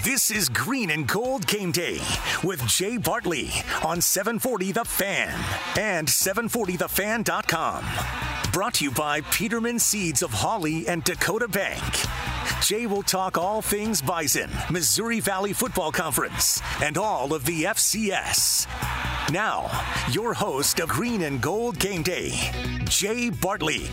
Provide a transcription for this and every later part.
This is Green and Gold Game Day with Jay Bartley on 740 The Fan and 740thefan.com. Brought to you by Peterman Seeds of Hawley and Dakota Bank. Jay will talk all things Bison, Missouri Valley Football Conference, and all of the FCS. Now, your host of Green and Gold Game Day, Jay Bartley.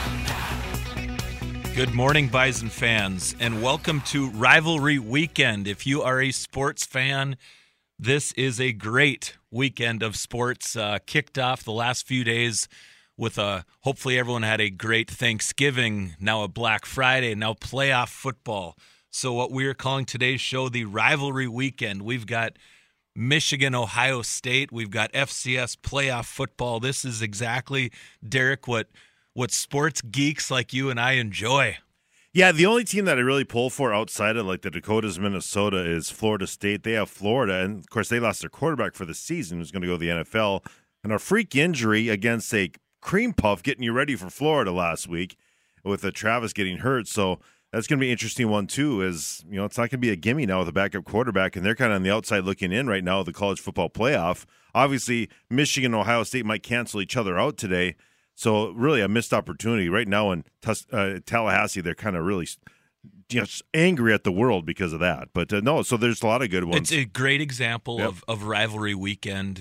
Good morning, Bison fans, and welcome to Rivalry Weekend. If you are a sports fan, this is a great weekend of sports. Kicked off the last few days with hopefully everyone had a great Thanksgiving, now a Black Friday, now playoff football. So what we are calling today's show the Rivalry Weekend. We've got Michigan, Ohio State. We've got FCS playoff football. This is exactly, Derek, what sports geeks like you and I enjoy. Yeah, the only team that I really pull for outside of like the Dakotas, Minnesota is Florida State. They have Florida, and of course they lost their quarterback for the season, who's going to go to the NFL. And a freak injury against a cream puff getting you ready for Florida last week with Travis getting hurt. So that's going to be an interesting one too, is, you know, it's not going to be a gimme now with a backup quarterback, and they're kind of on the outside looking in right now of the college football playoff. Obviously, Michigan and Ohio State might cancel each other out today. So really a missed opportunity. Right now in Tallahassee, they're kind of really just angry at the world because of that. But no, so there's a lot of good ones. It's a great example of Rivalry Weekend.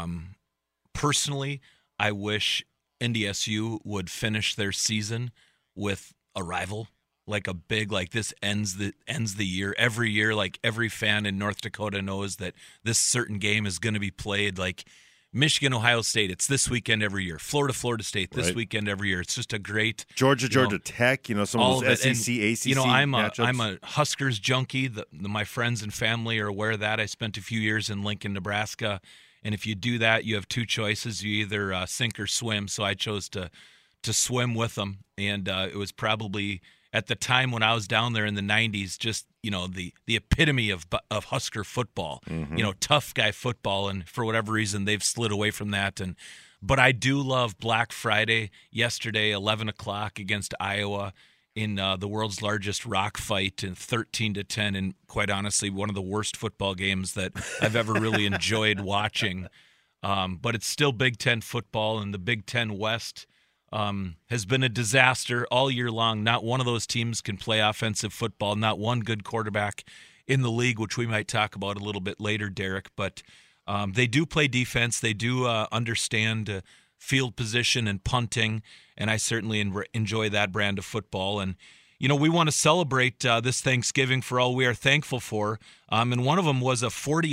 Personally, I wish NDSU would finish their season with a rival, like a big, like this ends the year. Every year, like every fan in North Dakota knows that this certain game is going to be played, like Michigan, Ohio State, it's this weekend every year. Florida State, this weekend every year. It's just a great Georgia Tech, some of those SEC, ACC matchups. I'm a Huskers junkie. My friends and family are aware of that. I spent a few years in Lincoln, Nebraska, and if you do that, you have two choices. You either sink or swim. So I chose to swim with them, and it was probably at the time when I was down there in the 90s, just the epitome of Husker football, tough guy football, and for whatever reason they've slid away from that. But I do love Black Friday. Yesterday, 11 o'clock against Iowa in the world's largest rock fight, in 13-10, and quite honestly, one of the worst football games that I've ever really enjoyed watching. But it's still Big Ten football, and the Big Ten West has been a disaster all year long. Not one of those teams can play offensive football. Not one good quarterback in the league, which we might talk about a little bit later, Derek. But they do play defense. They do understand field position and punting, and I certainly enjoy that brand of football. And, we want to celebrate this Thanksgiving for all we are thankful for. And one of them was a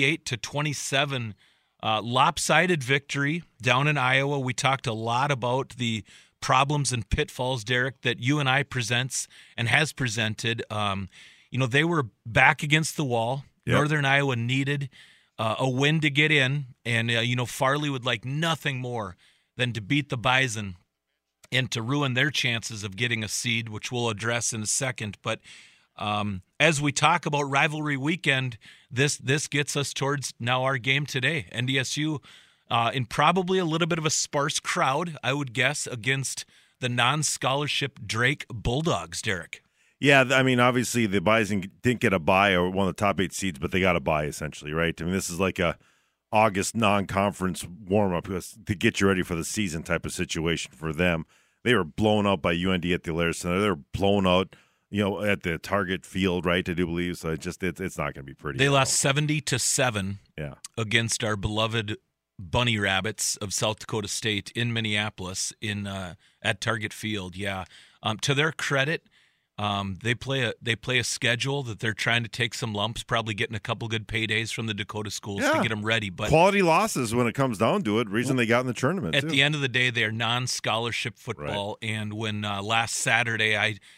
48-27 lopsided victory down in Iowa. We talked a lot about the problems and pitfalls, Derek, that you and I presents and has presented. They were back against the wall. Yep. Northern Iowa needed a win to get in, and Farley would like nothing more than to beat the Bison and to ruin their chances of getting a seed, which we'll address in a second. But as we talk about Rivalry Weekend, this gets us towards now our game today. NDSU in probably a little bit of a sparse crowd, I would guess, against the non-scholarship Drake Bulldogs, Derek. Yeah, I mean, obviously the Bison didn't get a bye or one of the top 8 seeds, but they got a bye essentially, right? I mean, this is like a August non-conference warm-up to get you ready for the season type of situation for them. They were blown out by UND at the Alaris Center. They were blown out at the Target Field, right, I do believe. So it's not going to be pretty. They lost 70-7 against our beloved Bunny Rabbits of South Dakota State in Minneapolis at Target Field. Yeah. To their credit, they play a schedule that they're trying to take some lumps, probably getting a couple good paydays from the Dakota schools to get them ready. But quality losses when it comes down to it. Reason they got in the tournament. At the end of the day, they are non-scholarship football. Right. And when last Sunday,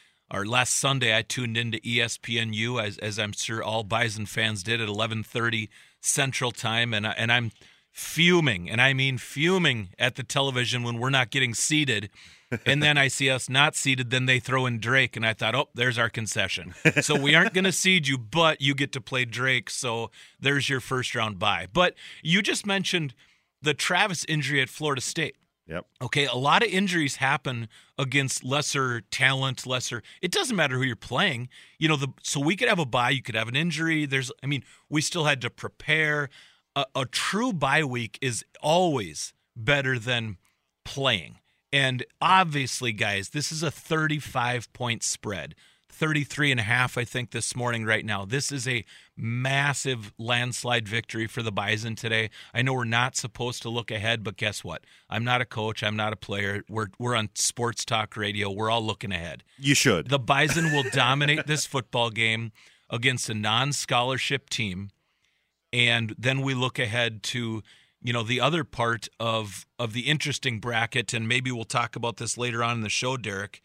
I tuned into ESPNU, as I'm sure all Bison fans did, at 11:30 Central Time, and I'm fuming, and I mean fuming at the television when we're not getting seated. And then I see us not seated, then they throw in Drake, and I thought, oh, there's our concession. So we aren't going to seed you, but you get to play Drake, so there's your first-round bye. But you just mentioned the Travis injury at Florida State. Yep. Okay, a lot of injuries happen against lesser talent, it doesn't matter who you're playing. So we could have a bye, you could have an injury. We still had to prepare. A true bye week is always better than playing. And obviously, guys, this is a 35-point spread. 33.5, I think, this morning right now. This is a massive landslide victory for the Bison today. I know we're not supposed to look ahead, but guess what? I'm not a coach. I'm not a player. We're on sports talk radio. We're all looking ahead. You should. The Bison will dominate this football game against a non-scholarship team. And then we look ahead to, the other part of the interesting bracket, and maybe we'll talk about this later on in the show, Derek.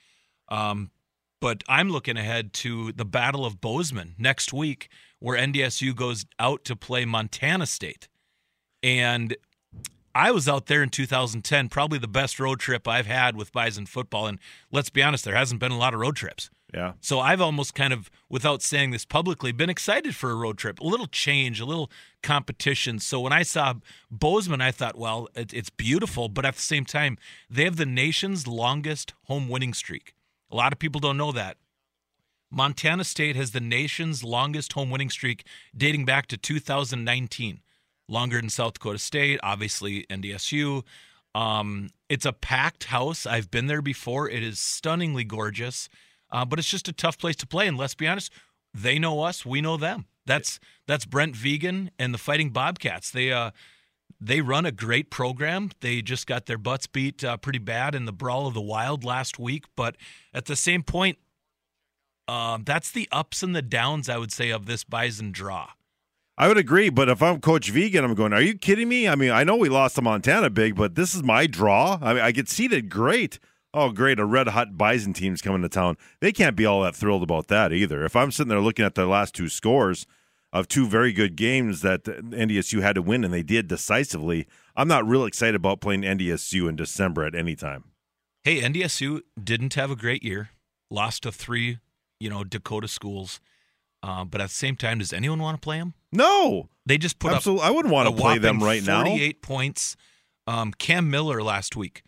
But I'm looking ahead to the Battle of Bozeman next week, where NDSU goes out to play Montana State. And I was out there in 2010, probably the best road trip I've had with Bison football. And let's be honest, there hasn't been a lot of road trips. Yeah. So I've almost kind of, without saying this publicly, been excited for a road trip, a little change, a little competition. So when I saw Bozeman, I thought, well, it's beautiful, but at the same time, they have the nation's longest home winning streak. A lot of people don't know that. Montana State has the nation's longest home winning streak dating back to 2019. Longer than South Dakota State, obviously NDSU. It's a packed house. I've been there before. It is stunningly gorgeous, but it's just a tough place to play. And let's be honest, they know us, we know them. That's Brent Vegan and the Fighting Bobcats. They run a great program. They just got their butts beat pretty bad in the Brawl of the Wild last week. But at the same point, that's the ups and the downs, I would say, of this Bison draw. I would agree, but if I'm Coach Vegan, I'm going, are you kidding me? I mean, I know we lost to Montana big, but this is my draw. I mean, I get seeded great. Oh, great, a red-hot Bison team's coming to town. They can't be all that thrilled about that either. If I'm sitting there looking at their last two scores of two very good games that NDSU had to win, and they did decisively, I'm not real excited about playing NDSU in December at any time. Hey, NDSU didn't have a great year, lost to 3, Dakota schools. But at the same time, does anyone want to play them? No. They just put Absolutely. I wouldn't want to play them right 48 now. 48 points. Cam Miller last week,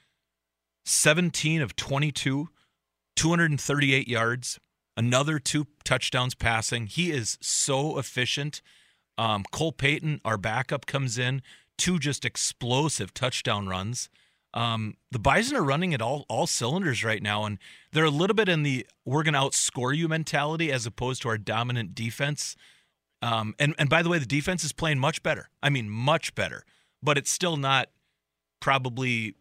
17 of 22, 238 yards, another 2 touchdowns passing. He is so efficient. Cole Payton, our backup, comes in, 2 just explosive touchdown runs. The Bison are running at all cylinders right now, and they're a little bit in the we're going to outscore you mentality as opposed to our dominant defense. And by the way, the defense is playing much better. I mean, much better. But it's still not probably,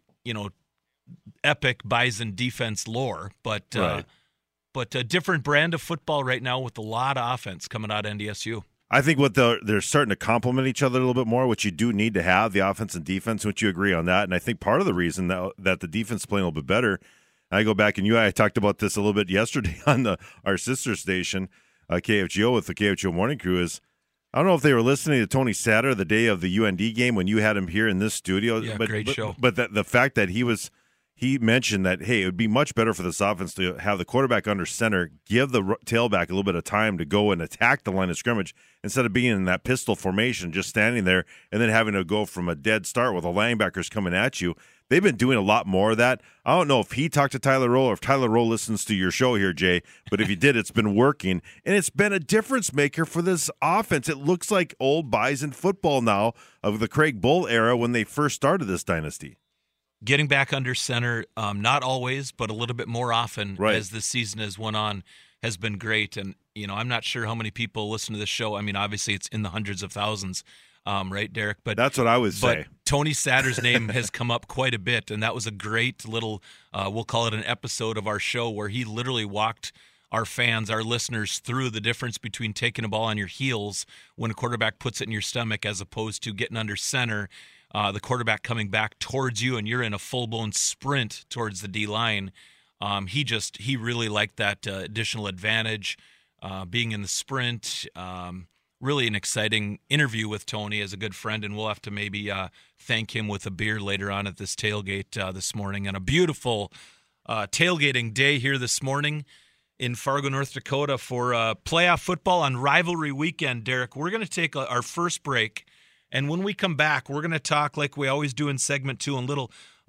epic Bison defense lore, but Right. But a different brand of football right now with a lot of offense coming out of NDSU. I think they're starting to complement each other a little bit more, which you do need to have, the offense and defense. Would you agree on that? And I think part of the reason that the defense is playing a little bit better, I go back and I talked about this a little bit yesterday on our sister station, KFGO, with the KFGO Morning Crew, is I don't know if they were listening to Tony Satter the day of the UND game when you had him here in this studio. Yeah, great show. But the fact that he mentioned that, hey, it would be much better for this offense to have the quarterback under center, give the tailback a little bit of time to go and attack the line of scrimmage instead of being in that pistol formation, just standing there and then having to go from a dead start with the linebackers coming at you. They've been doing a lot more of that. I don't know if he talked to Tyler Rowe or if Tyler Rowe listens to your show here, Jay, but if he did, it's been working, and it's been a difference maker for this offense. It looks like old Bison football now of the Craig Bull era when they first started this dynasty. Getting back under center, not always, but a little bit more often as the season has went on, has been great. And, I'm not sure how many people listen to this show. I mean, obviously it's in the hundreds of thousands, right, Derek? But that's what I would say. But Tony Satter's name has come up quite a bit, and that was a great little, we'll call it an episode of our show where he literally walked our fans, our listeners, through the difference between taking a ball on your heels when a quarterback puts it in your stomach as opposed to getting under center, the quarterback coming back towards you and you're in a full-blown sprint towards the D-line. He really liked that additional advantage, being in the sprint. Really an exciting interview with Tony as a good friend, and we'll have to maybe thank him with a beer later on at this tailgate this morning. And a beautiful tailgating day here this morning in Fargo, North Dakota for playoff football on rivalry weekend. Derek, we're going to take our first break, and when we come back, we're going to talk like we always do in segment 2, a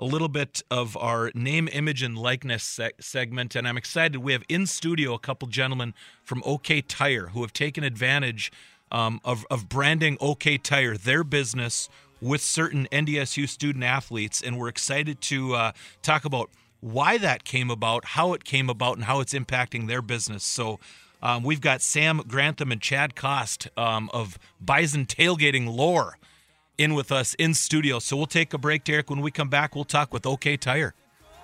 a little bit of our name, image, and likeness segment, and I'm excited. We have in studio a couple gentlemen from OK Tire who have taken advantage of branding OK Tire, their business, with certain NDSU student athletes, and we're excited to talk about why that came about, how it came about, and how it's impacting their business. So we've got Sam Grantham and Chad Kost of Bison Tailgating Lore in with us in studio. So we'll take a break, Derek. When we come back, we'll talk with OK Tire.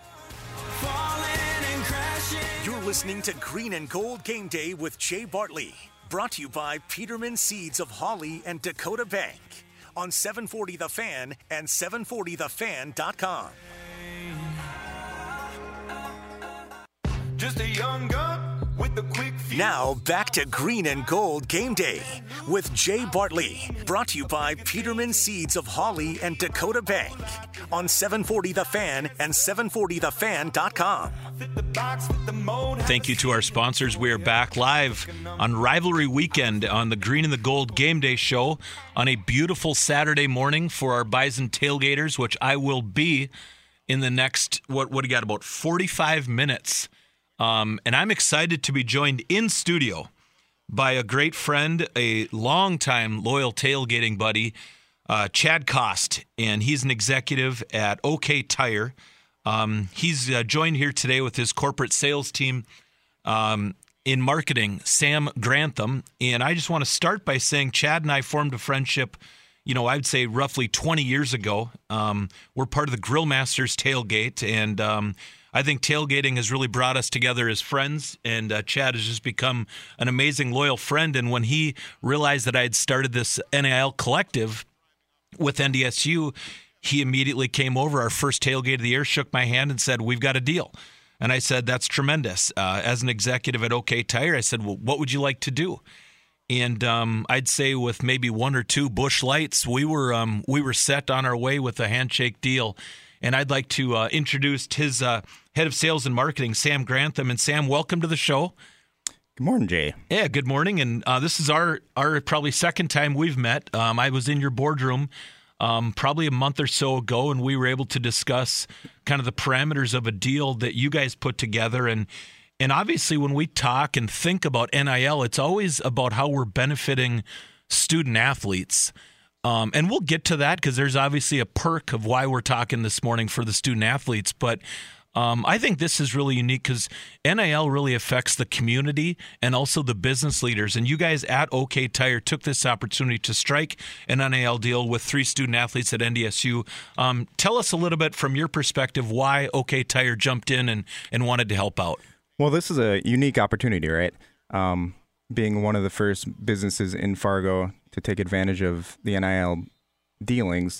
You're listening to Green and Gold Game Day with Jay Bartley. Brought to you by Peterman Seeds of Hawley and Dakota Bank on 740 The Fan and 740thefan.com. Just a young gun with a quick fuse. Now back to Green and Gold Game Day with Jay Bartley. Brought to you by Peterman Seeds of Hawley and Dakota Bank on 740 The Fan and 740thefan.com. Thank you to our sponsors. We are back live on Rivalry Weekend on the Green and the Gold Game Day show on a beautiful Saturday morning for our Bison tailgaters, which I will be in the next, what do you got, about 45 minutes. And I'm excited to be joined in studio by a great friend, a longtime loyal tailgating buddy, Chad Kost, and he's an executive at OK Tire. He's joined here today with his corporate sales team in marketing, Sam Grantham. And I just want to start by saying Chad and I formed a friendship, I'd say roughly 20 years ago. We're part of the Grill Masters tailgate, and I think tailgating has really brought us together as friends, and Chad has just become an amazing, loyal friend. And when he realized that I had started this NIL collective with NDSU, he immediately came over, our first tailgate of the year, shook my hand and said, "We've got a deal." And I said, "That's tremendous." As an executive at OK Tire, I said, "Well, what would you like to do?" And I'd say with maybe one or two Busch Lights, we were set on our way with a handshake deal. And I'd like to introduce his head of sales and marketing, Sam Grantham. And Sam, welcome to the show. Good morning, Jay. Yeah, good morning. And this is our probably second time we've met. I was in your boardroom probably a month or so ago, and we were able to discuss kind of the parameters of a deal that you guys put together. And obviously when we talk and think about NIL, it's always about how we're benefiting student athletes. And we'll get to that because there's obviously a perk of why we're talking this morning for the student athletes. But I think this is really unique because NIL really affects the community and also the business leaders. And you guys at OK Tire took this opportunity to strike an NIL deal with 3 student athletes at NDSU. Tell us a little bit from your perspective why OK Tire jumped in and wanted to help out. Well, this is a unique opportunity, right? Being one of the first businesses in Fargo to take advantage of the NIL dealings,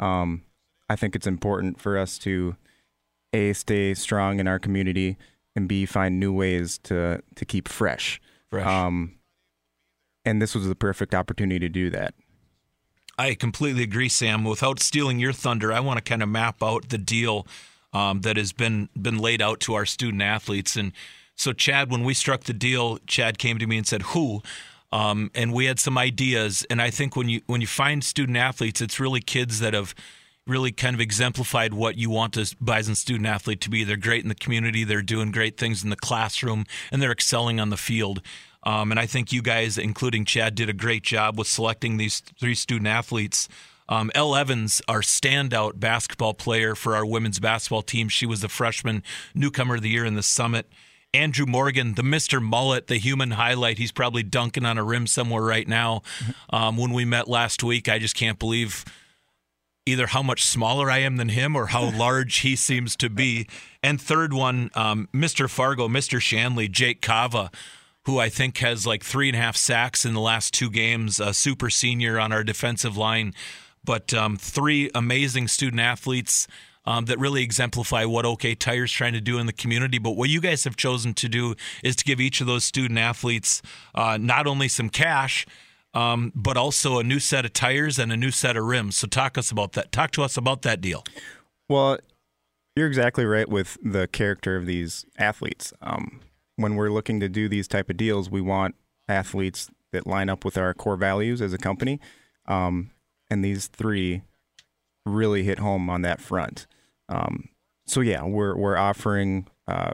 I think it's important for us to, A, stay strong in our community, and B, find new ways to keep fresh. And this was the perfect opportunity to do that. I completely agree, Sam. Without stealing your thunder, I want to kind of map out the deal that has been laid out to our student athletes. And so, Chad, when we struck the deal, Chad came to me and said, "Who?" And we had some ideas. And I think when you find student athletes, it's really kids that have really kind of exemplified what you want a Bison student athlete to be. They're great in the community. They're doing great things in the classroom, and they're excelling on the field. And I think you guys, including Chad, did a great job with selecting these 3 student athletes. Elle Evans, our standout basketball player for our women's basketball team. She was the freshman newcomer of the year in the Summit. Andrew Morgan, the Mr. Mullet, the human highlight. He's probably dunking on a rim somewhere right now. When we met last week, I just can't believe either how much smaller I am than him or how large he seems to be. And third one, Mr. Fargo, Mr. Shanley, Jake Kava, who I think has like 3.5 sacks in the last 2 games, a super senior on our defensive line. But 3 amazing student athletes that really exemplify what OK Tire is trying to do in the community. But what you guys have chosen to do is to give each of those student athletes not only some cash, but also a new set of tires and a new set of rims. So talk to us about that deal. Well, you're exactly right with the character of these athletes. When we're looking to do these type of deals, we want athletes that line up with our core values as a company. And these 3 really hit home on that front. So yeah, we're offering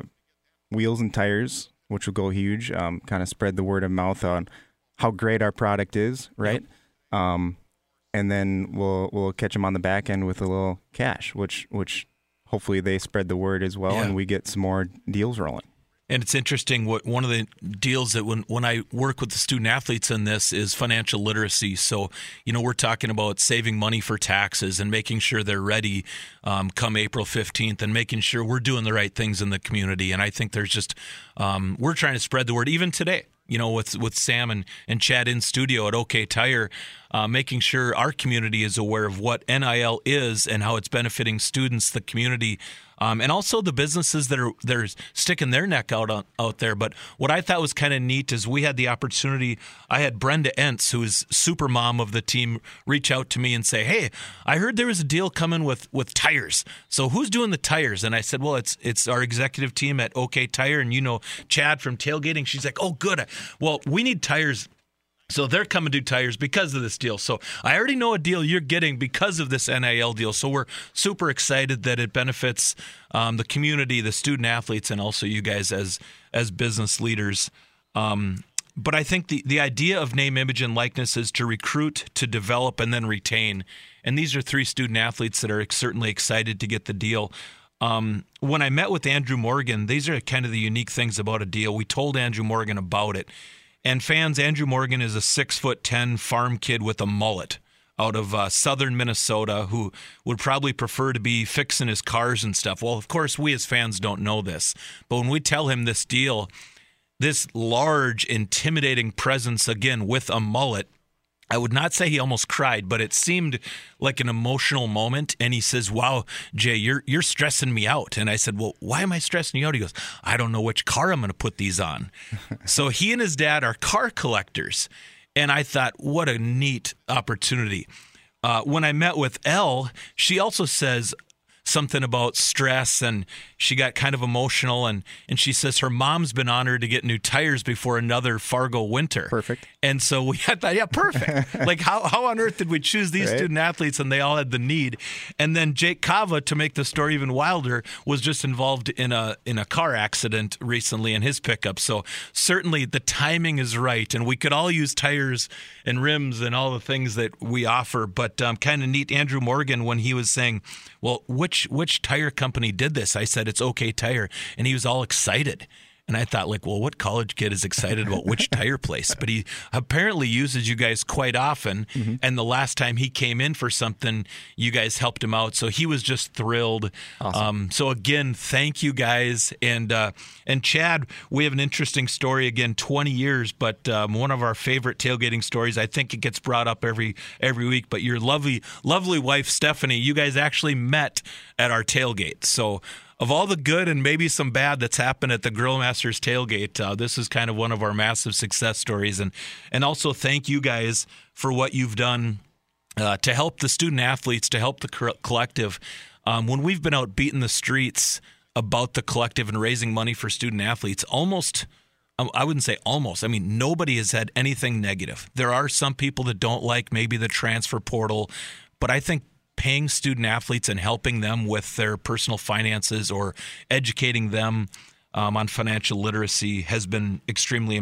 wheels and tires, which will go huge. Kind of spread the word of mouth on how great our product is, right? Yep. And then we'll catch them on the back end with a little cash, which hopefully they spread the word as well, and we get some more deals rolling. And it's interesting, one of the deals that when I work with the student athletes in this is financial literacy. So, we're talking about saving money for taxes and making sure they're ready come April 15th and making sure we're doing the right things in the community. And I think there's just, we're trying to spread the word even today. With Sam and Chad in studio at OK Tire, making sure our community is aware of what NIL is and how it's benefiting students, the community, and also the businesses that are sticking their neck out there. But what I thought was kind of neat is we had the opportunity. I had Brenda Entz, who is super mom of the team, reach out to me and say, "Hey, I heard there was a deal coming with tires. So who's doing the tires?" And I said, "Well, it's our executive team at OK Tire, and Chad from tailgating." She's like, "Oh, good. Well, we need tires." So they're coming to do tires because of this deal. So I already know a deal you're getting because of this NIL deal. So we're super excited that it benefits the community, the student athletes, and also you guys as business leaders. But I think the idea of name, image, and likeness is to recruit, to develop, and then retain. And these are 3 student athletes that are certainly excited to get the deal. When I met with Andrew Morgan, these are kind of the unique things about a deal. We told Andrew Morgan about it. And fans, Andrew Morgan is a 6'10" farm kid with a mullet out of southern Minnesota who would probably prefer to be fixing his cars and stuff. Well, of course, we as fans don't know this. But when we tell him this deal, this large, intimidating presence, again, with a mullet, I would not say he almost cried, but it seemed like an emotional moment. And he says, "Wow, Jay, you're stressing me out." And I said, "Well, why am I stressing you out?" He goes, "I don't know which car I'm going to put these on." So he and his dad are car collectors. And I thought, what a neat opportunity. When I met with Elle, she also says something about stress, and she got kind of emotional, and she says her mom's been honored to get new tires before another Fargo winter. Perfect. And so we had that, perfect. Like how on earth did we choose these student athletes, and they all had the need? And then Jake Kava, to make the story even wilder, was just involved in a car accident recently in his pickup. So certainly the timing is right, and we could all use tires and rims and all the things that we offer. But kind of neat, Andrew Morgan, when he was saying, "Well, which tire company did this?" I said, "It's OK Tire." And he was all excited. And I thought, well, what college kid is excited about which tire place? But he apparently uses you guys quite often. Mm-hmm. And the last time he came in for something, you guys helped him out. So he was just thrilled. Awesome. So again, thank you guys. And Chad, we have an interesting story again, 20 years, but one of our favorite tailgating stories. I think it gets brought up every week. But your lovely wife, Stephanie, you guys actually met at our tailgate. So of all the good and maybe some bad that's happened at the Grill Masters tailgate, this is kind of one of our massive success stories. And also thank you guys for what you've done to help the student athletes, to help the collective. When we've been out beating the streets about the collective and raising money for student athletes, I wouldn't say almost. I mean, nobody has had anything negative. There are some people that don't like maybe the transfer portal, but I think paying student athletes and helping them with their personal finances or educating them on financial literacy has been extremely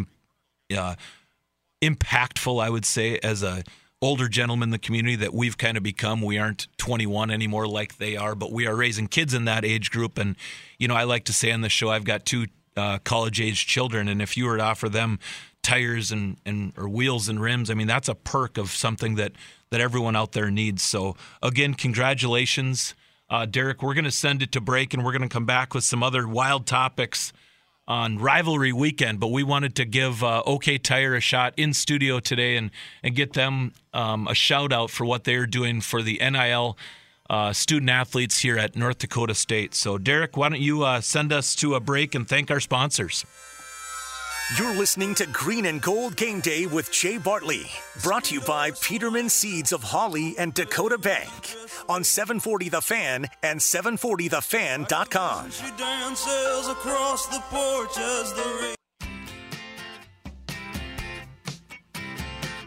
impactful, I would say, as a older gentleman in the community that we've kind of become. We aren't 21 anymore like they are, but we are raising kids in that age group. And, I like to say on the show, I've got 2 college-age children, and if you were to offer them tires or wheels and rims, I mean, that's a perk of something that everyone out there needs. So again, congratulations, Derek. We're going to send it to break, and we're going to come back with some other wild topics on rivalry weekend. But we wanted to give OK Tire a shot in studio today and get them a shout out for what they're doing for the NIL student athletes here at North Dakota State. So Derek, why don't you send us to a break and thank our sponsors? You're listening to Green and Gold Game Day with Jay Bartley, brought to you by Peterman Seeds of Holly and Dakota Bank on 740 The Fan and 740thefan.com. She dances across the porch as the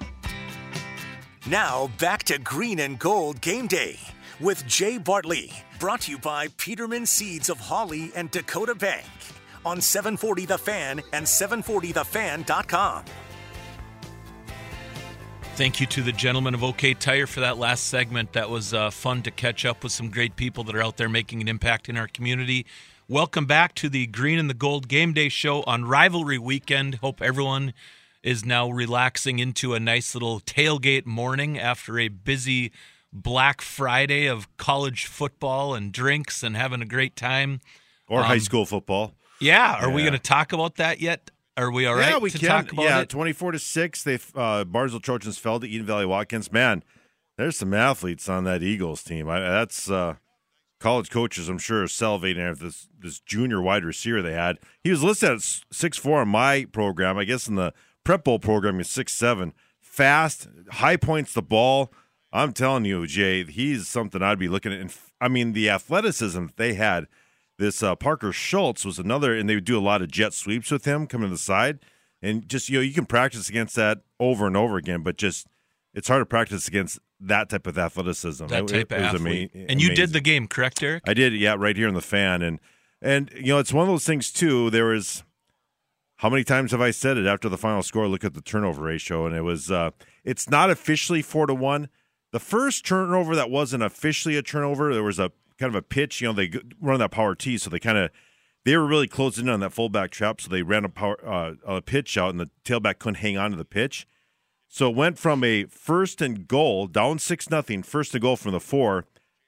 Now back to Green and Gold Game Day with Jay Bartley, Brought to you by Peterman Seeds of Hawley and Dakota Bank on 740 The Fan and 740thefan.com. Thank you to the gentlemen of OK Tire for that last segment. That was fun to catch up with some great people that are out there making an impact in our community. Welcome back to the Green and the Gold Game Day Show on Rivalry Weekend. Hope everyone is now relaxing into a nice little tailgate morning after a busy Black Friday of college football and drinks and having a great time. Or high school football. Yeah. Are we going to talk about that yet? Are we all right? Yeah, we to can. Talk about it? 24-6. They Barnesville Trojans fell to Eden Valley Watkins. Man, there's some athletes on that Eagles team. That's college coaches, I'm sure, are salivating after this junior wide receiver they had. He was listed at 6'4" on my program. I guess in the Prep Bowl program, he's 6'7". Fast, high points the ball. I'm telling you, Jay, he's something I'd be looking at. And I mean, the athleticism that they had. This Parker Schultz was another, and they would do a lot of jet sweeps with him coming to the side. And just, you can practice against that over and over again, but just it's hard to practice against that type of athleticism. That type of athlete. And you did the game, correct, Eric? I did, yeah, right here in the Fan. And it's one of those things, too. There was, how many times have I said it after the final score? Look at the turnover ratio. And it was, it's not officially 4-1. The first turnover that wasn't officially a turnover, there was a kind of a pitch, they run that power T, so they were really closing in on that fullback trap, so they ran a pitch out, and the tailback couldn't hang on to the pitch. So it went from a first and goal, down 6-0, first and goal from the 4,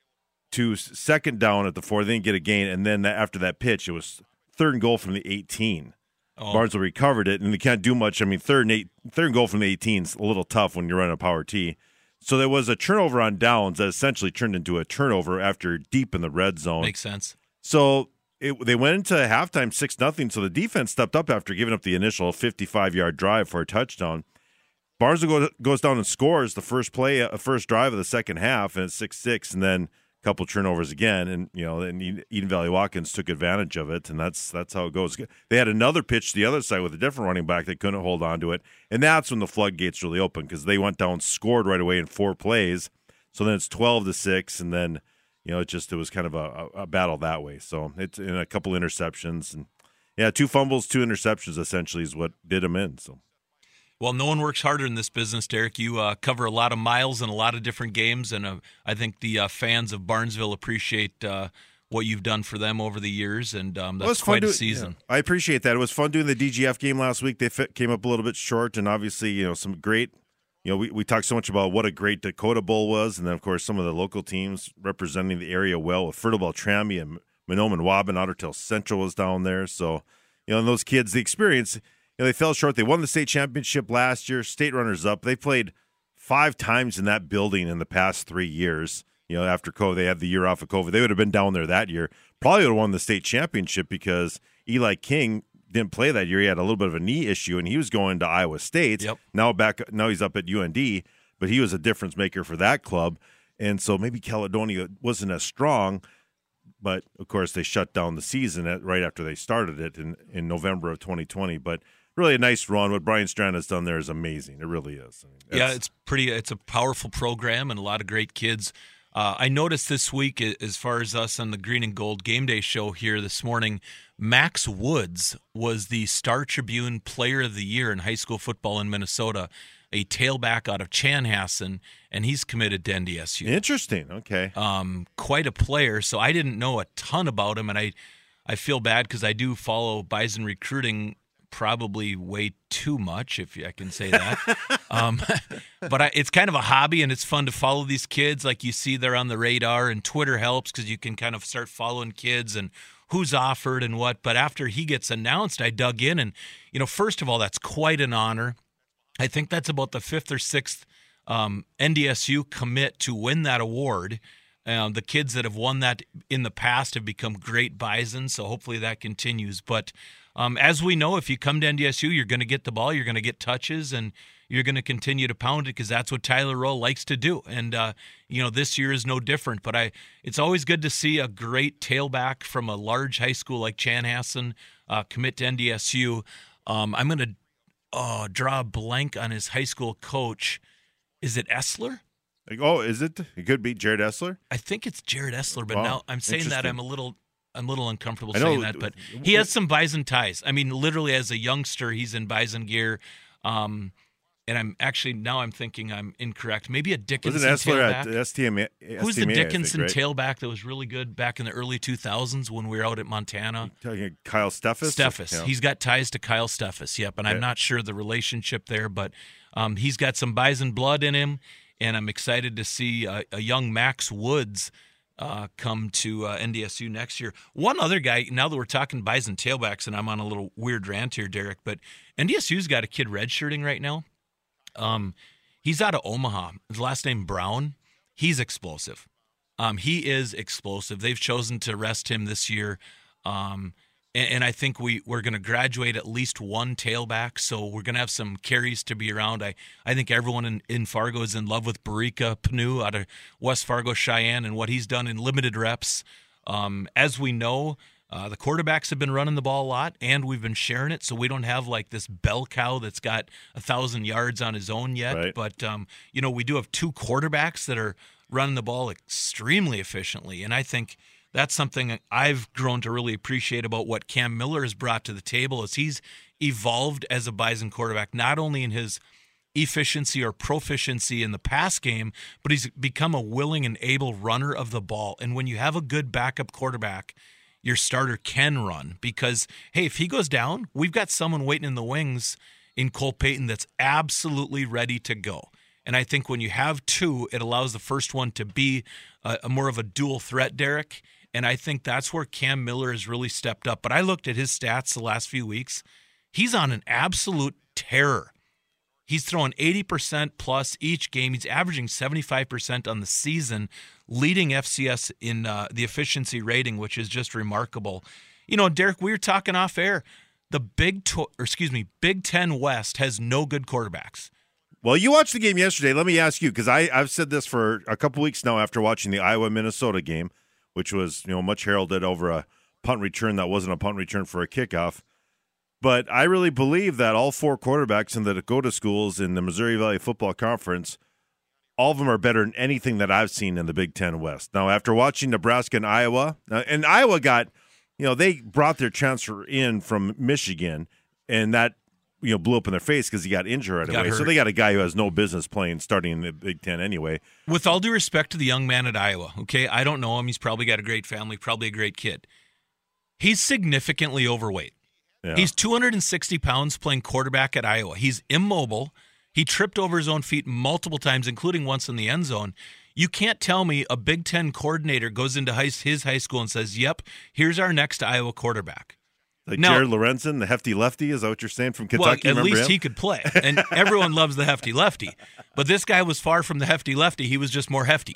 to second down at the 4. They didn't get a gain, and then after that pitch, it was third and goal from the 18. Oh. Barnesville recovered it, and they can't do much. I mean, third and goal from the 18 is a little tough when you're running a power T. So there was a turnover on downs that essentially turned into a turnover after deep in the red zone. Makes sense. So they went into halftime 6-0, so the defense stepped up after giving up the initial 55-yard drive for a touchdown. Barnesville goes down and scores the first drive of the second half, and it's 6-6, and then a couple turnovers again, and and Eden Valley Watkins took advantage of it, and that's how it goes. They had another pitch to the other side with a different running back that couldn't hold on to it, and that's when the floodgates really opened because they went down, scored right away in 4 plays. So then it's 12-6, and then it was kind of a battle that way. So it's in a couple interceptions, and 2 fumbles, 2 interceptions essentially is what did them in. So. Well, no one works harder in this business, Derek. You cover a lot of miles and a lot of different games, and I think the fans of Barnesville appreciate what you've done for them over the years, and that's quite a season. Yeah, I appreciate that. It was fun doing the DGF game last week. They came up a little bit short, and obviously, some great we talked so much about what a great Dakota Bowl was, and then, of course, some of the local teams representing the area well with Fertile Beltrami and Mahnomen Waban. Otter Tail Central was down there. So, and those kids, the experience – they fell short. They won the state championship last year, state runners-up. They played 5 times in that building in the past 3 years. After COVID, they had the year off of COVID. They would have been down there that year. Probably would have won the state championship because Eli King didn't play that year. He had a little bit of a knee issue, and he was going to Iowa State. Yep. Now he's up at UND, but he was a difference maker for that club. And so maybe Caledonia wasn't as strong, but, of course, they shut down the season right after they started it in November of 2020. But really a nice run. What Brian Strand has done there is amazing. It really is. It's a powerful program and a lot of great kids. I noticed this week, as far as us on the Green and Gold Game Day show here this morning, Max Woods was the Star Tribune Player of the Year in high school football in Minnesota, a tailback out of Chanhassen, and he's committed to NDSU. Interesting. Okay. Quite a player. So I didn't know a ton about him, and I feel bad because I do follow Bison recruiting probably way too much, if I can say that. But it's kind of a hobby, and it's fun to follow these kids. Like you see, they're on the radar, and Twitter helps because you can kind of start following kids and who's offered and what. But after he gets announced, I dug in, and first of all, that's quite an honor. I think that's about the 5th or 6th NDSU commit to win that award. The kids that have won that in the past have become great Bisons, so hopefully that continues. But as we know, if you come to NDSU, you're going to get the ball, you're going to get touches, and you're going to continue to pound it because that's what Tyler Rowe likes to do. And, this year is no different. But it's always good to see a great tailback from a large high school like Chanhassen commit to NDSU. I'm going to draw a blank on his high school coach. Is it Essler? Like, oh, is it? It could be Jared Essler. I think it's Jared Essler, but Wow. now I'm saying that I'm a little uncomfortable I know. saying that. But he has some Bison ties. I mean, literally as a youngster, he's in Bison gear. And I'm thinking I'm incorrect. Maybe a Dickinson Wasn't Essler tailback. at STMA? Who's the Dickinson right? tailback that was really good back in the early 2000s when we were out at Montana? Talking Kyle Steffes? Steffes. Yeah. He's got ties to Kyle Steffes, yep. And I'm not sure the relationship there, but he's got some Bison blood in him, and I'm excited to see a young Max Woods come to NDSU next year. One other guy, now that we're talking Bison tailbacks, and I'm on a little weird rant here, Derek, but NDSU's got a kid redshirting right now. He's out of Omaha. His last name Brown. He's explosive. He is explosive. They've chosen to rest him this year. And I think we're going to graduate at least one tailback, so we're going to have some carries to be around. I think everyone in Fargo is in love with Barika Panu out of West Fargo Cheyenne and what he's done in limited reps. As we know, the quarterbacks have been running the ball a lot, and we've been sharing it, so we don't have like this bell cow that's got 1,000 yards on his own yet. Right. But, we do have two quarterbacks that are running the ball extremely efficiently, and I think that's something I've grown to really appreciate about what Cam Miller has brought to the table is he's evolved as a Bison quarterback, not only in his efficiency or proficiency in the pass game, but he's become a willing and able runner of the ball. And when you have a good backup quarterback, your starter can run because, hey, if he goes down, we've got someone waiting in the wings in Cole Payton that's absolutely ready to go. And I think when you have two, it allows the first one to be a more of a dual threat, Derek. And I think that's where Cam Miller has really stepped up. But I looked at his stats the last few weeks. He's on an absolute terror. He's throwing 80% plus each game. He's averaging 75% on the season, leading FCS in the efficiency rating, which is just remarkable. You know, Derek, we were talking off air. The Big Ten West has no good quarterbacks. Well, you watched the game yesterday. Let me ask you, because I've said this for a couple weeks now after watching the Iowa-Minnesota game, which was much heralded over a punt return that wasn't a punt return for a kickoff. But I really believe that all four quarterbacks in the Dakota schools in the Missouri Valley Football Conference, all of them are better than anything that I've seen in the Big Ten West. Now, after watching Nebraska and Iowa, and Iowa got, they brought their transfer in from Michigan, and that blew up in their face because he got injured right away. So they got a guy who has no business starting in the Big Ten anyway. With all due respect to the young man at Iowa, okay, I don't know him. He's probably got a great family, probably a great kid. He's significantly overweight. Yeah. He's 260 pounds playing quarterback at Iowa. He's immobile. He tripped over his own feet multiple times, including once in the end zone. You can't tell me a Big Ten coordinator goes into his high school and says, yep, here's our next Iowa quarterback. Like now, Jared Lorenzen, the hefty lefty, is that what you're saying from Kentucky? Well, at least he could play, and everyone loves the hefty lefty. But this guy was far from the hefty lefty. He was just more hefty.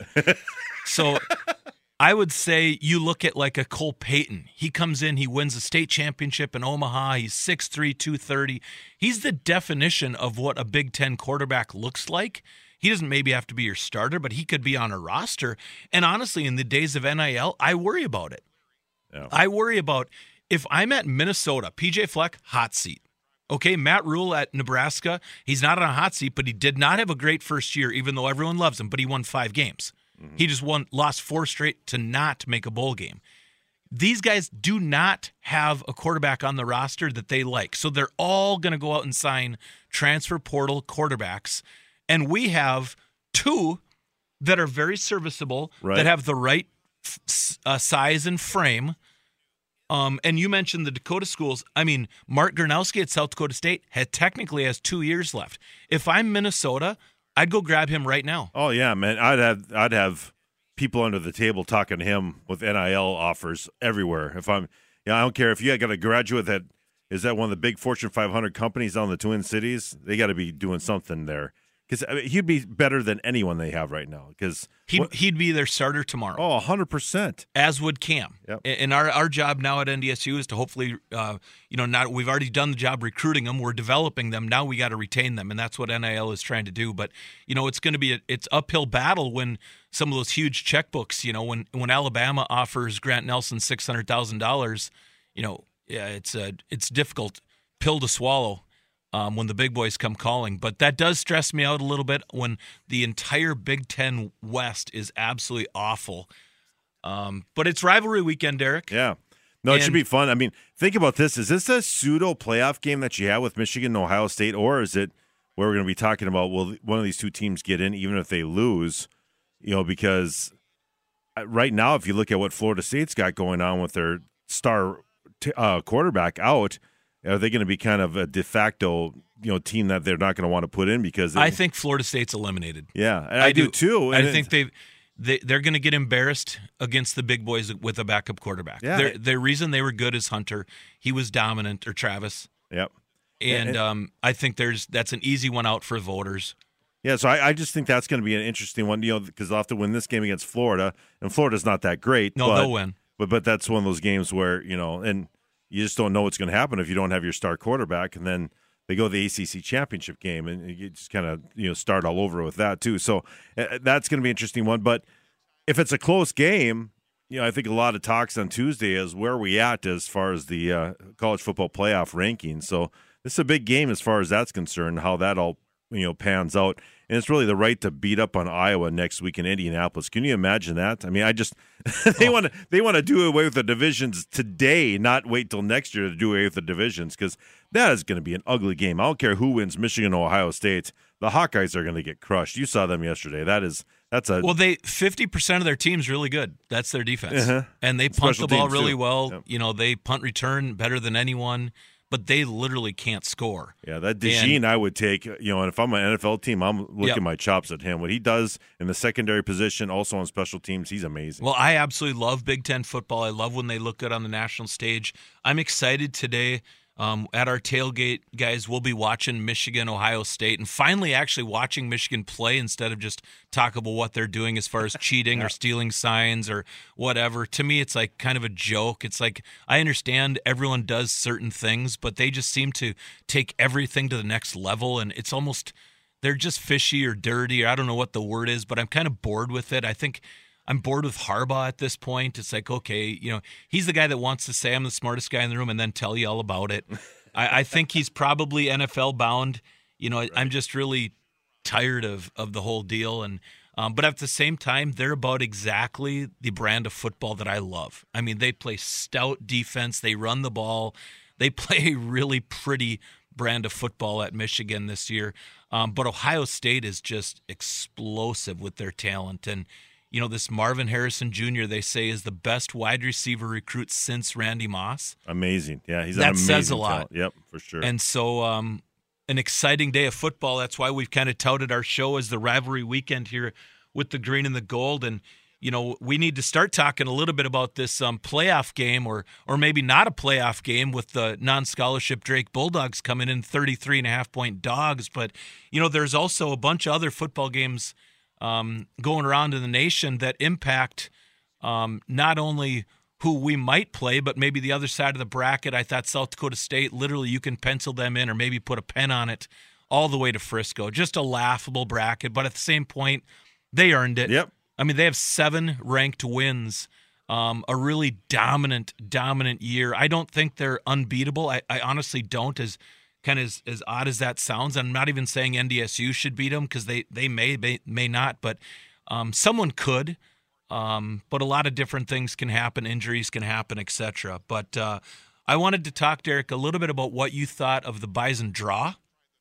So I would say you look at like a Cole Payton. He comes in, he wins a state championship in Omaha. He's 6'3", 230. He's the definition of what a Big Ten quarterback looks like. He doesn't maybe have to be your starter, but he could be on a roster. And honestly, in the days of NIL, I worry about it. Yeah. I worry about if I'm at Minnesota, PJ Fleck, hot seat. Okay, Matt Rule at Nebraska, he's not on a hot seat, but he did not have a great first year, even though everyone loves him, but he won 5 games. Mm-hmm. He just lost 4 straight to not make a bowl game. These guys do not have a quarterback on the roster that they like, so they're all going to go out and sign transfer portal quarterbacks, and we have 2 that are very serviceable, that have the right size and frame. And you mentioned the Dakota schools. I mean, Mark Gronowski at South Dakota State technically has 2 years left. If I'm Minnesota, I'd go grab him right now. Oh yeah, man! I'd have people under the table talking to him with NIL offers everywhere. If I don't care if you got a graduate that is at one of the big Fortune 500 companies on the Twin Cities. They got to be doing something there. Because he'd be better than anyone they have right now. Because he'd be their starter tomorrow. Oh, 100%. As would Cam. Yep. And our job now at NDSU is to hopefully, we've already done the job recruiting them. We're developing them. Now we got to retain them, and that's what NIL is trying to do. But it's going to be it's uphill battle when some of those huge checkbooks. When Alabama offers Grant Nelson $600,000. It's a difficult pill to swallow. when the big boys come calling. But that does stress me out a little bit when the entire Big Ten West is absolutely awful. But it's rivalry weekend, Derek. Yeah. No, it should be fun. I mean, think about this. Is this a pseudo playoff game that you have with Michigan and Ohio State, or is it where we're going to be talking about, will one of these two teams get in even if they lose? Because right now, if you look at what Florida State's got going on with their star quarterback out, are they going to be kind of a de facto team that they're not going to want to put in? Because I think Florida State's eliminated. Yeah, and I do too. I think they're going to get embarrassed against the big boys with a backup quarterback. Yeah. The reason they were good is Hunter. He was dominant, or Travis. Yep. And I think that's an easy one out for voters. Yeah, so I just think that's going to be an interesting one, because they'll have to win this game against Florida, and Florida's not that great. No, they'll win. But that's one of those games where, and you just don't know what's going to happen if you don't have your star quarterback, and then they go to the ACC championship game, and you just kind of start all over with that too. So that's going to be an interesting one. But if it's a close game, I think a lot of talks on Tuesday is where are we at as far as the college football playoff rankings. So this is a big game as far as that's concerned, how that all pans out. And it's really the right to beat up on Iowa next week in Indianapolis. Can you imagine that? I mean, they want to do away with the divisions today, not wait till next year to do away with the divisions, because that is going to be an ugly game. I don't care who wins, Michigan or Ohio State. The Hawkeyes are going to get crushed. You saw them yesterday. That's a 50% of their team's really good. That's their defense, and they punt the ball really well. Yep. They punt return better than anyone. But they literally can't score. Yeah, that DeJean I would take, and if I'm an NFL team, I'm looking my chops at him. What he does in the secondary position, also on special teams, he's amazing. Well, I absolutely love Big Ten football. I love when they look good on the national stage. I'm excited today. At our tailgate, guys, we'll be watching Michigan, Ohio State, and finally actually watching Michigan play instead of just talk about what they're doing as far as cheating or stealing signs or whatever. To me, it's like kind of a joke. It's like I understand everyone does certain things, but they just seem to take everything to the next level, and it's almost they're just fishy or dirty, or I don't know what the word is, but I'm kind of bored with it. I think I'm bored with Harbaugh at this point. It's like, okay, he's the guy that wants to say I'm the smartest guy in the room and then tell you all about it. I think he's probably NFL bound. I'm just really tired of the whole deal. And but at the same time, they're about exactly the brand of football that I love. I mean, they play stout defense. They run the ball. They play a really pretty brand of football at Michigan this year. But Ohio State is just explosive with their talent. And this Marvin Harrison Jr., they say, is the best wide receiver recruit since Randy Moss. Amazing. Yeah, he's that an amazing says a lot. talent. Yep, for sure. And so an exciting day of football. That's why we've kind of touted our show as the rivalry weekend here with the green and the gold. And, we need to start talking a little bit about this playoff game or maybe not a playoff game with the non-scholarship Drake Bulldogs coming in 33.5-point dogs. But, there's also a bunch of other football games going around in the nation that impact not only who we might play, but maybe the other side of the bracket. I thought South Dakota State, literally you can pencil them in or maybe put a pen on it all the way to Frisco. Just a laughable bracket, but at the same point, they earned it. Yep. I mean, they have 7 ranked wins, a really dominant year. I don't think they're unbeatable. I honestly don't, as odd as that sounds. I'm not even saying NDSU should beat them because they may not, but someone could. But a lot of different things can happen, injuries can happen, etc. But I wanted to talk, Derek, a little bit about what you thought of the Bison draw.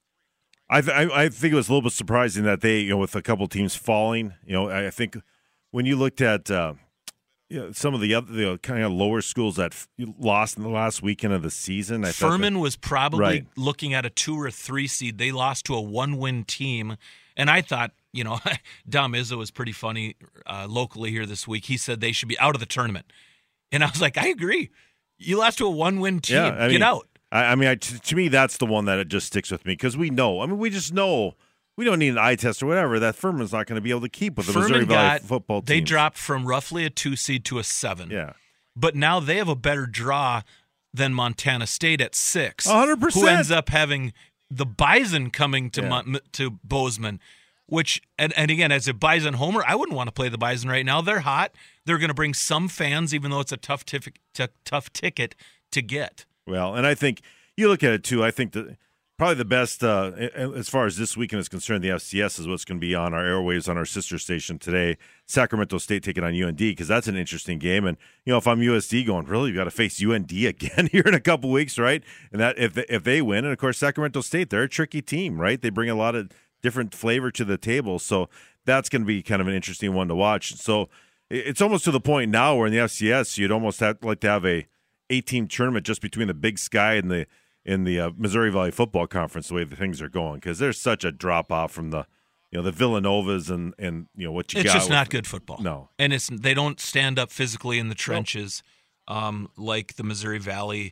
I think it was a little bit surprising that they, with a couple teams falling, I think when you looked at some of the other kind of lower schools that lost in the last weekend of the season. Furman was probably looking at a 2 or 3 seed. They lost to a 1-win team, and I thought, Dom Izzo was pretty funny locally here this week. He said they should be out of the tournament, and I was like, I agree. You lost to a 1-win team. Yeah, Get out. To me, that's the one that it just sticks with me because we know. I mean, we just know. We don't need an eye test or whatever. That Furman's not going to be able to keep with the Missouri Valley football team. They dropped from roughly a 2 seed to a 7. Yeah. But now they have a better draw than Montana State at 6. 100%. Who ends up having the Bison coming to Bozeman, which, and again, as a Bison homer, I wouldn't want to play the Bison right now. They're hot. They're going to bring some fans, even though it's a tough ticket to get. Well, and I think you look at it, too. I think that Probably the best, as far as this weekend is concerned, the FCS is what's going to be on our airwaves on our sister station today. Sacramento State taking on UND, because that's an interesting game. And, if I'm USD going, really, you got to face UND again here in a couple weeks, right? And that if they win, and of course, Sacramento State, they're a tricky team, right? They bring a lot of different flavor to the table. So that's going to be kind of an interesting one to watch. So it's almost to the point now where in the FCS, you'd almost like to have a 8-team tournament just between the Big Sky and the Missouri Valley Football Conference, the way the things are going, because there's such a drop off from the the Villanovas and what you got. It's just not good football. No, and they don't stand up physically in the trenches like the Missouri Valley.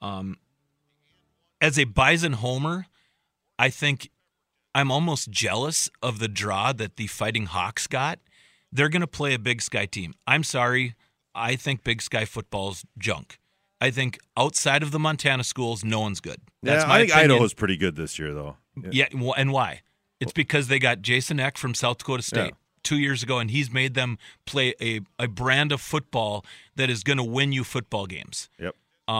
As a Bison homer, I think I'm almost jealous of the draw that the Fighting Hawks got. They're going to play a Big Sky team. I'm sorry, I think Big Sky football's junk. I think outside of the Montana schools, no one's good. That's my I think opinion. Idaho's pretty good this year, though. Yeah, and why? It's because they got Jason Eck from South Dakota State 2 years ago, and he's made them play a brand of football that is going to win you football games. Yep.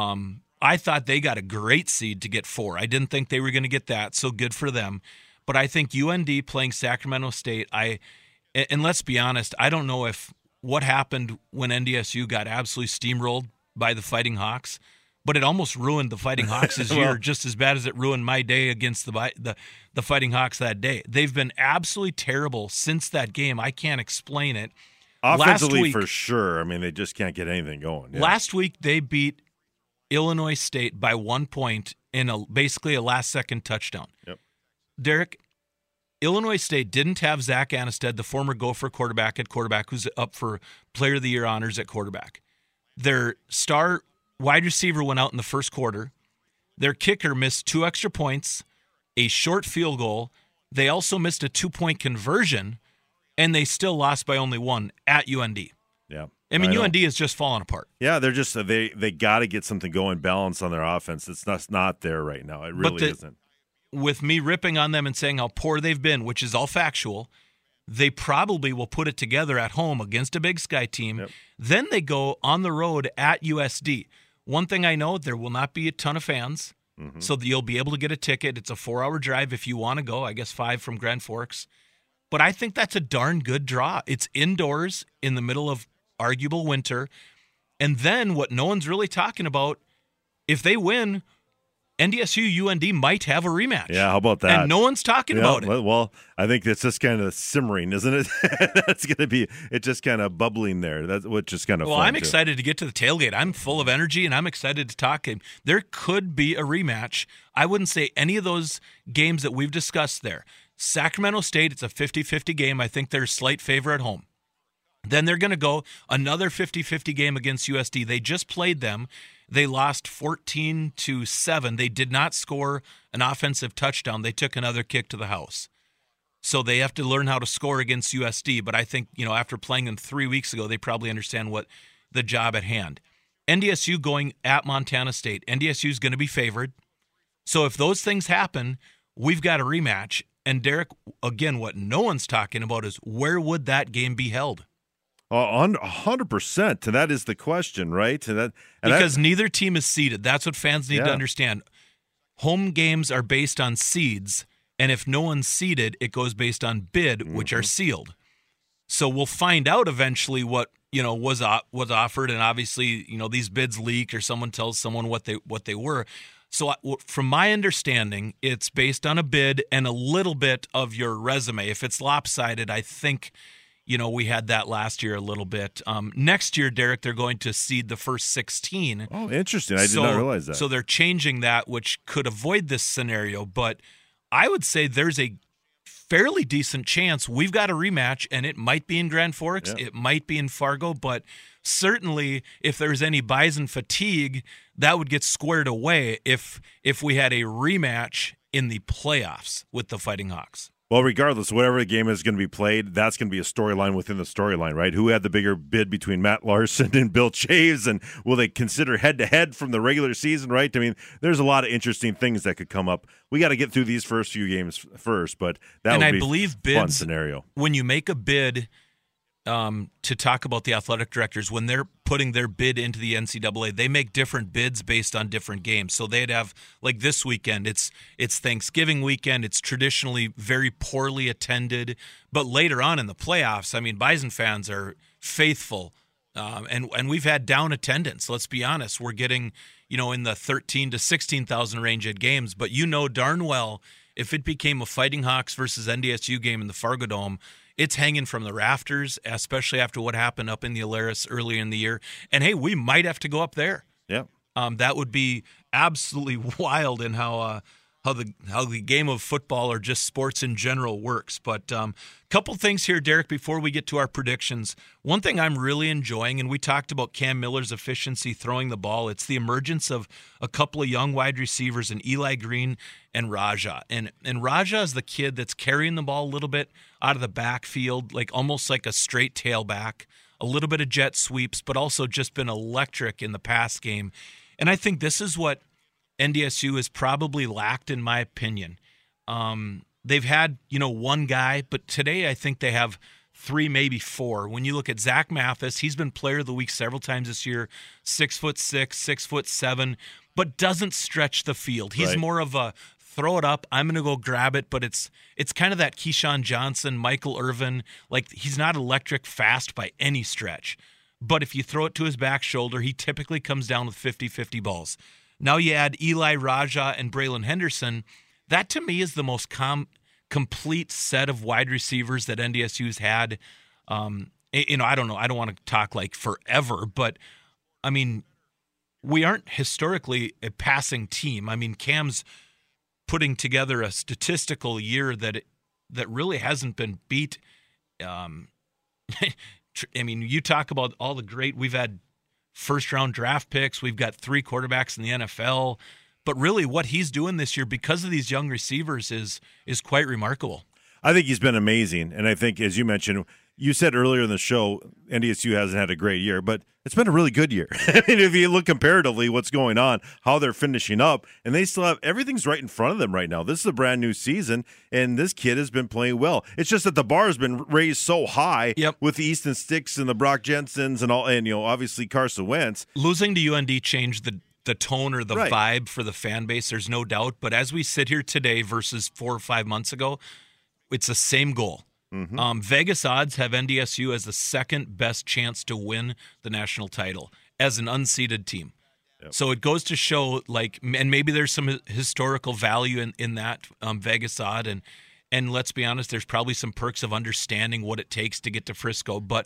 I thought they got a great seed to get 4. I didn't think they were going to get that, so good for them. But I think UND playing Sacramento State, and let's be honest, I don't know if what happened when NDSU got absolutely steamrolled by the Fighting Hawks, but it almost ruined the Fighting Hawks' year just as bad as it ruined my day against the Fighting Hawks that day. They've been absolutely terrible since that game. I can't explain it. Offensively, for sure. I mean, they just can't get anything going. Yeah. Last week, they beat Illinois State by 1 point in basically a last-second touchdown. Yep. Derek, Illinois State didn't have Zach Anasted, the former Gopher quarterback at quarterback, who's up for Player of the Year honors at quarterback. Their star wide receiver went out in the first quarter. Their kicker missed 2 extra points, a short field goal. They also missed a 2-point conversion, and they still lost by only 1 at UND. Yeah. I mean, UND is just falling apart. Yeah, they're just they got to get something going, balance on their offense. It's not there right now. It really isn't. With me ripping on them and saying how poor they've been, which is all factual, they probably will put it together at home against a Big Sky team. Yep. Then they go on the road at USD. One thing I know, there will not be a ton of fans, so you'll be able to get a ticket. It's a 4-hour drive if you want to go, I guess 5 from Grand Forks. But I think that's a darn good draw. It's indoors in the middle of arguable winter. And then what no one's really talking about, if they win, NDSU UND might have a rematch. Yeah, how about that? And no one's talking about it. Well, I think it's just kind of simmering, isn't it? That's going to be it's just kind of bubbling there. That's which is kind of well, fun. I'm too. excited to get to the tailgate. I'm full of energy, and I'm excited to talk. There could be a rematch. I wouldn't say any of those games that we've discussed there. Sacramento State, it's a 50-50 game. I think they're a slight favor at home. Then they're going to go another 50-50 game against USD. They just played them. They lost 14-7. They did not score an offensive touchdown. They took another kick to the house. So they have to learn how to score against USD. But I think, after playing them 3 weeks ago, they probably understand what the job at hand. NDSU going at Montana State. NDSU is going to be favored. So if those things happen, we've got a rematch. And Derek, again, what no one's talking about is where would that game be held? 100%, and that is the question, right? Because neither team is seeded. That's what fans need to understand. Home games are based on seeds, and if no one's seeded, it goes based on bid, which are sealed. So we'll find out eventually what was offered, and obviously these bids leak or someone tells someone what they were. So from my understanding, it's based on a bid and a little bit of your resume. If it's lopsided, I think. We had that last year a little bit. Next year, Derek, they're going to seed the first 16. Oh, interesting. I did not realize that. So they're changing that, which could avoid this scenario. But I would say there's a fairly decent chance we've got a rematch, and it might be in Grand Forks. It might be in Fargo. But certainly, if there's any Bison fatigue, that would get squared away if we had a rematch in the playoffs with the Fighting Hawks. Well, regardless, whatever the game is going to be played, that's going to be a storyline within the storyline, right? Who had the bigger bid between Matt Larson and Bill Chaves, and will they consider head-to-head from the regular season, right? I mean, there's a lot of interesting things that could come up. We got to get through these first few games first, but that would be a fun scenario. When you make a bid, to talk about the athletic directors. When they're putting their bid into the NCAA, they make different bids based on different games. So they'd have, like this weekend, it's Thanksgiving weekend. It's traditionally very poorly attended. But later on in the playoffs, I mean, Bison fans are faithful. And we've had down attendance. Let's be honest. We're getting, in the 13 to 16,000 range at games. But darn well, if it became a Fighting Hawks versus NDSU game in the Fargo Dome, it's hanging from the rafters, especially after what happened up in the Alerus earlier in the year. And, hey, we might have to go up there. Yeah. That would be absolutely wild in how the game of football or just sports in general works. But couple things here, Derek, before we get to our predictions. One thing I'm really enjoying, and we talked about Cam Miller's efficiency throwing the ball, it's the emergence of a couple of young wide receivers in Eli Green and Raja. And Raja is the kid that's carrying the ball a little bit out of the backfield, almost like a straight tailback, a little bit of jet sweeps, but also just been electric in the pass game. And I think this is what NDSU has probably lacked, in my opinion. They've had, one guy, but today I think they have 3, maybe 4. When you look at Zach Mathis, he's been player of the week several times this year, 6'6", 6'7", but doesn't stretch the field. He's more of a throw it up, I'm going to go grab it, but it's kind of that Keyshawn Johnson, Michael Irvin, he's not electric fast by any stretch. But if you throw it to his back shoulder, he typically comes down with 50-50 balls. Now you add Eli Raja and Braylon Henderson. That, to me, is the most complete set of wide receivers that NDSU's had. I don't know. I don't want to talk forever, but, I mean, we aren't historically a passing team. I mean, Cam's putting together a statistical year that really hasn't been beat. I mean, you talk about all the great – we've had first-round draft picks. We've got 3 quarterbacks in the NFL. But really what he's doing this year because of these young receivers is quite remarkable. I think he's been amazing. And I think, as you mentioned, you said earlier in the show, NDSU hasn't had a great year, but it's been a really good year. I mean, if you look comparatively what's going on, how they're finishing up, and they still have everything's right in front of them right now. This is a brand new season, and this kid has been playing well. It's just that the bar has been raised so high with the Easton Sticks and the Brock Jensens and obviously Carson Wentz. Losing to UND changed the tone or the vibe for the fan base, there's no doubt. But as we sit here today versus 4 or 5 months ago, it's the same goal. Mm-hmm. Vegas odds have NDSU as the second best chance to win the national title as an unseeded team. Yep. So it goes to show, and maybe there's some historical value in that Vegas odd, and let's be honest, there's probably some perks of understanding what it takes to get to Frisco. But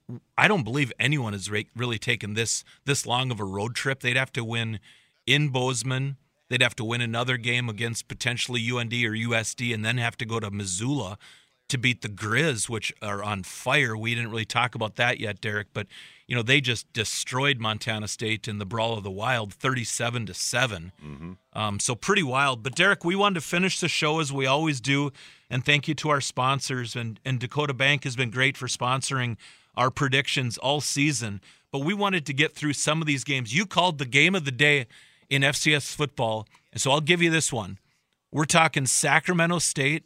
I don't believe anyone has really taken this long of a road trip. They'd have to win in Bozeman. They'd have to win another game against potentially UND or USD, and then have to go to Missoula to beat the Grizz, which are on fire. We didn't really talk about that yet, Derek, but they just destroyed Montana State in the Brawl of the Wild, 37-7. Mm-hmm. So pretty wild. But Derek, we wanted to finish the show as we always do, and thank you to our sponsors. And Dakota Bank has been great for sponsoring our predictions all season. But we wanted to get through some of these games. You called the game of the day in FCS football, and so I'll give you this one. We're talking Sacramento State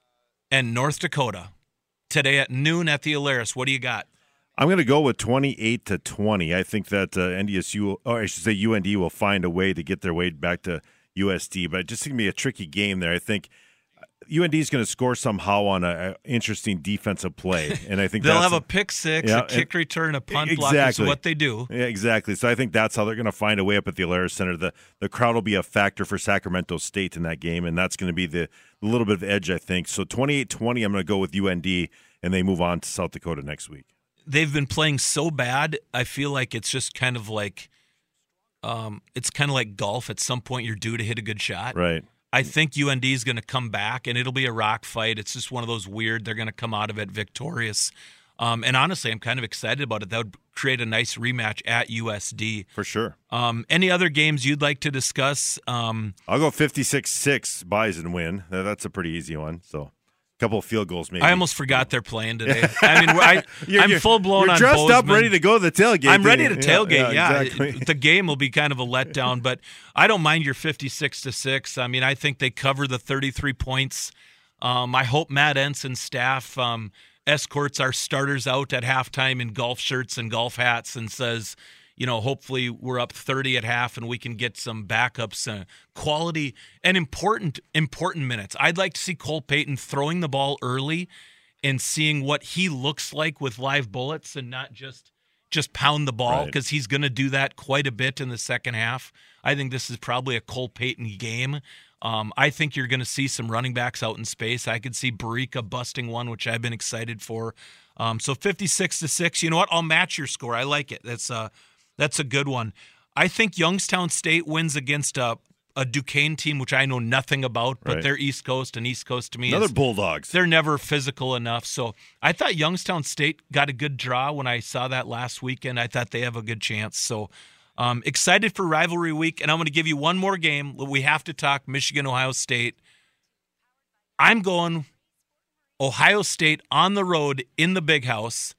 and North Dakota today at noon at the Alerus. What do you got? I'm going to go with 28-20. I think that NDSU, or I should say UND, will find a way to get their way back to USD, but it's just going to be a tricky game there. I think UND is going to score somehow on an interesting defensive play, and I think they'll have a pick six, a kick return, a punt block. Is what they do. Yeah, exactly. So I think that's how they're going to find a way up at the Alerus Center. The crowd will be a factor for Sacramento State in that game, and that's going to be the little bit of edge, I think. So 28-20, I'm going to go with UND, and they move on to South Dakota next week. They've been playing so bad, I feel like it's just kind of like golf. At some point, you're due to hit a good shot. Right. I think UND is going to come back, and it'll be a rock fight. It's just one of those weird, they're going to come out of it victorious. And honestly, I'm kind of excited about it. That would create a nice rematch at USD. For sure. Any other games you'd like to discuss? I'll go 56-6 Bison win. That's a pretty easy one. So a couple of field goals maybe. I almost forgot they're playing today. I mean, I'm full-blown on dressed Bozeman. up, ready to go to the tailgate. I'm ready to tailgate, yeah. Exactly. The game will be kind of a letdown, but I don't mind your 56-6. I mean, I think they cover the 33 points. I hope Matt Ensign's staff escorts our starters out at halftime in golf shirts and golf hats and says, hopefully we're up 30 at half and we can get some backups, quality and important minutes. I'd like to see Cole Payton throwing the ball early and seeing what he looks like with live bullets and not just pound the ball, because he's going to do that quite a bit in the second half. I think this is probably a Cole Payton game. I think you're going to see some running backs out in space. I could see Barica busting one, which I've been excited for. So 56-6. You know what? I'll match your score. I like it. That's a good one. I think Youngstown State wins against a Duquesne team, which I know nothing about, but they're East Coast, and East Coast to me Another Bulldogs. They're never physical enough. So I thought Youngstown State got a good draw when I saw that last weekend. I thought they have a good chance. So excited for rivalry week, and I'm going to give you one more game. We have to talk Michigan-Ohio State. I'm going Ohio State on the road in the Big House,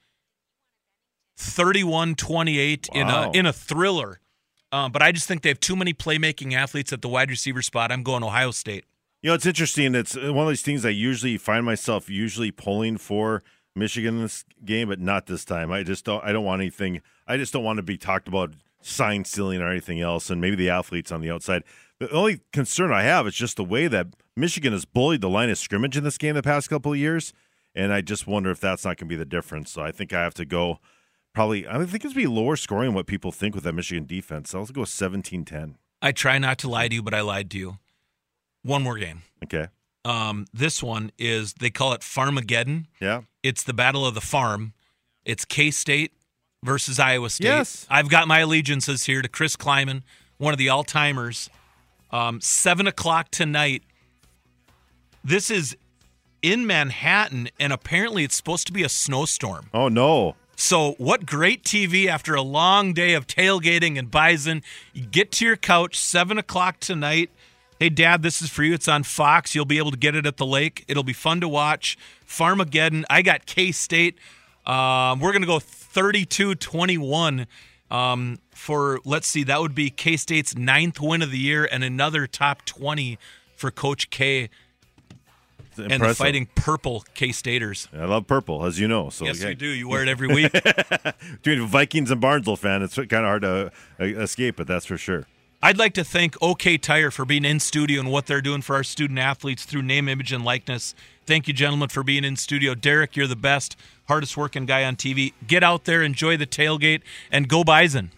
31-28 in a thriller. But I just think they have too many playmaking athletes at the wide receiver spot. I'm going Ohio State. It's interesting. It's one of these things I usually find myself pulling for Michigan in this game, but not this time. I don't want anything. I just don't want to be talked about sign stealing or anything else, and maybe the athletes on the outside. The only concern I have is just the way that Michigan has bullied the line of scrimmage in this game the past couple of years, and I just wonder if that's not going to be the difference. So I think I have to go. Probably, I think it's going to be lower scoring than what people think with that Michigan defense. I'll go 17-10. I try not to lie to you, but I lied to you. One more game. Okay. This one is, they call it Farmageddon. Yeah. It's the Battle of the Farm. It's K-State versus Iowa State. Yes. I've got my allegiances here to Chris Kleiman, one of the all-timers. 7 o'clock tonight. This is in Manhattan, and apparently it's supposed to be a snowstorm. Oh, no. So what great TV after a long day of tailgating and Bison. You get to your couch, 7 o'clock tonight. Hey, Dad, this is for you. It's on Fox. You'll be able to get it at the lake. It'll be fun to watch. Farmageddon. I got K-State. We're going to go 32-21 for, let's see, that would be K-State's 9th win of the year and another top 20 for Coach K. And the Fighting Purple K-Staters. I love purple, as you know. So yes, you do. You wear it every week. Between Vikings and Barnesville fan, it's kind of hard to escape it, that's for sure. I'd like to thank OK Tire for being in studio and what they're doing for our student athletes through name, image, and likeness. Thank you, gentlemen, for being in studio. Derek, you're the best, hardest working guy on TV. Get out there, enjoy the tailgate, and go Bison.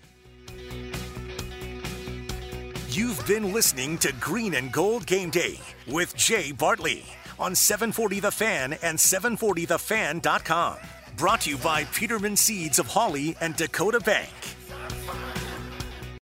You've been listening to Green and Gold Game Day with Jay Bartley on 740 The Fan and 740thefan.com. Brought to you by Peterman Seeds of Hawley and Dakota Bank.